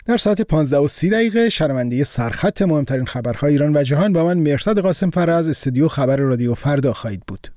در ساعت 15:30 شنونده سرخط مهمترین خبرهای ایران و جهان با من مرصد قاسم فر از استودیو خبر رادیو فردا خواهید بود.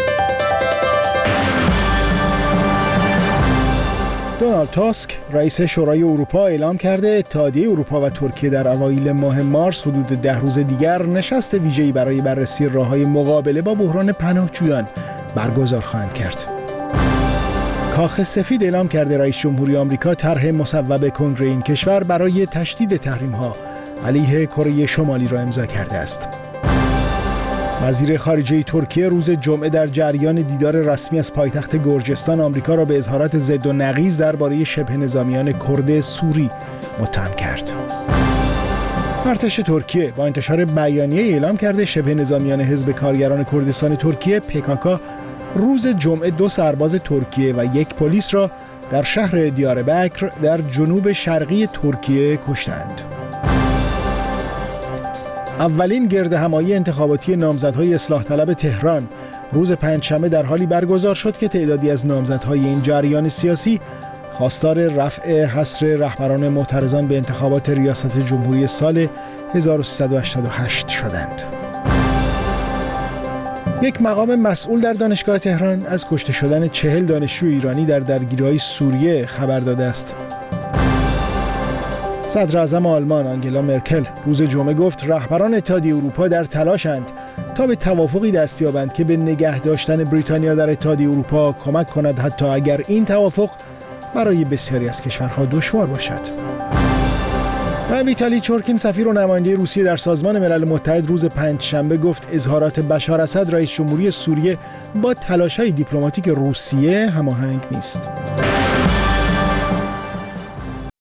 دونالد تاسک رئیس شورای اروپا اعلام کرده اتحادیه اروپا و ترکیه در اوایل ماه مارس حدود 10 روز دیگر نشست ویژه‌ای برای بررسی راه‌های مقابله با بحران پناهجویان برگزار خواهند کرد. کاخ سفید اعلام کرده رئیس جمهوری آمریکا طرح مصوب کنگره این کشور برای تشدید تحریم‌ها علیه کره شمالی را امضا کرده است. وزیر خارجه ترکیه روز جمعه در جریان دیدار رسمی از پایتخت گرجستان آمریکا را به اظهارات ضد و نقیض درباره شبه نظامیان کرد سوری متهم کرد. ارتش ترکیه با انتشار بیانیه اعلام کرده شبه نظامیان حزب کارگران کردستان ترکیه PKK روز جمعه 2 سرباز ترکیه و 1 پلیس را در شهر دیاربکر در جنوب شرقی ترکیه کشتند. اولین گردهمایی انتخاباتی نامزدهای اصلاح طلب تهران روز پنجشنبه در حالی برگزار شد که تعدادی از نامزدهای این جریان سیاسی خواستار رفع حصر رهبران معترضان به انتخابات ریاست جمهوری سال 1388 شدند. یک مقام مسئول در دانشگاه تهران از کشته شدن 40 دانشجو ایرانی در درگیری‌های سوریه خبر داده است. صدر اعظم آلمان آنگلا مرکل روز جمعه گفت رهبران اتحادیه اروپا در تلاشند تا به توافقی دست یابند که به نگه داشتن بریتانیا در اتحادیه اروپا کمک کند، حتی اگر این توافق برای بسیاری از کشورها دشوار باشد. و ویتالی چورکین سفیر و نماینده روسیه در سازمان ملل متحد روز پنجشنبه گفت اظهارات بشار اسد رئیس جمهوری سوریه با تلاش‌های دیپلماتیک روسیه هماهنگ نیست.